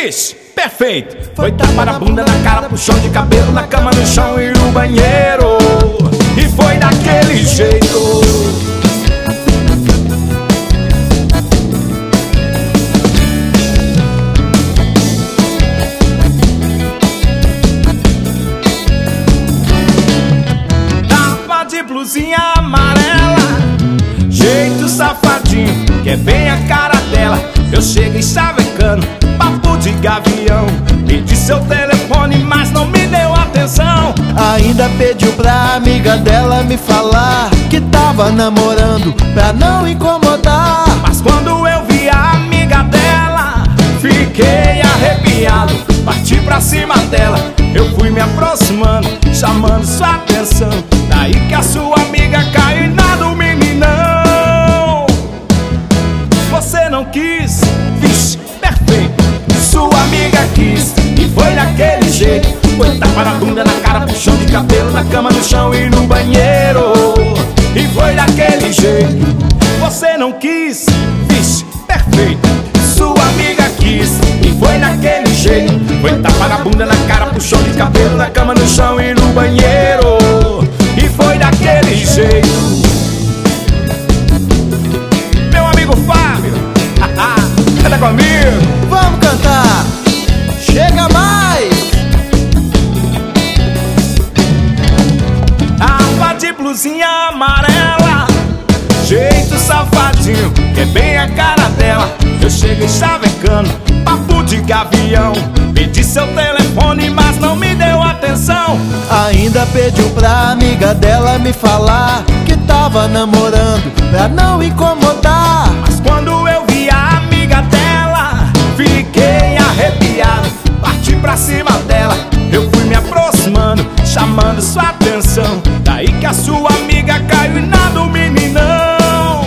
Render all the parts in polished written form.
Vixe, perfeito. Foi tapa na bunda, na cara, puxão de cabelo, na cama, no chão e no banheiro. E foi daquele jeito. Tapa de blusinha amarela, jeito safadinho, que é bem a cara dela. Eu cheguei chavecando, papo de gavião. Pedi seu telefone, mas não me deu atenção. Ainda pediu pra amiga dela me falar que tava namorando, pra não incomodar. Mas quando eu vi a amiga dela, fiquei arrepiado. Parti pra cima dela, eu fui me aproximando, chamando sua atenção. Daí que a sua amiga caiu na do meninão. Você não quis, vixe, perfeito. Sua amiga quis, e foi daquele jeito. Foi tapa na bunda, na cara, puxão de cabelo, na cama, no chão e no banheiro. E foi daquele jeito. Você não quis, vixe, perfeito. Sua amiga quis, e foi daquele jeito. Foi tapa na bunda, na cara, puxão de cabelo, na cama, no chão e no banheiro. E foi daquele jeito. Meu amigo Fábio, canta comigo. Vamos cantar, chega mais. Tapa de blusinha amarela, jeito safadinho, que é bem a cara dela. Eu cheguei chavecando, papo de gavião. Pedi seu telefone, mas não me deu atenção. Ainda pediu pra amiga dela me falar que tava namorando, pra não incomodar. Mas quando eu vi a amiga dela, fiquei arrepiado. Parti pra cima dela, eu fui me aproximando, chamando sua atenção. Daí que a sua amiga caiu e na do meninão.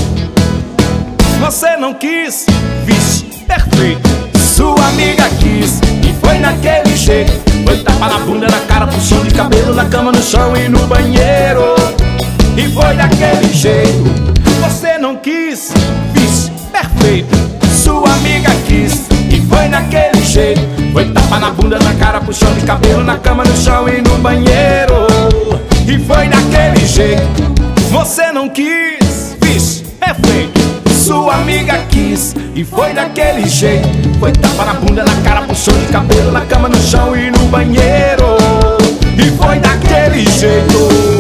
Você não quis, vixe, perfeito. Sua amiga quis, e foi daquele jeito. Foi tapa na bunda, na cara, puxão de cabelo, na cama, no chão e no banheiro. E foi daquele jeito. Você não quis, vixe, perfeito. Sua amiga quis, e foi daquele jeito. Foi tapa na bunda, na cara, puxão de cabelo, na cama, no chão e no banheiro. E foi daquele jeito. Você não quis, vixe, perfeito. Sua amiga quis, e foi daquele jeito. Foi tapa na bunda, na cara, puxão de cabelo, na cama, no chão e no banheiro. E foi daquele jeito.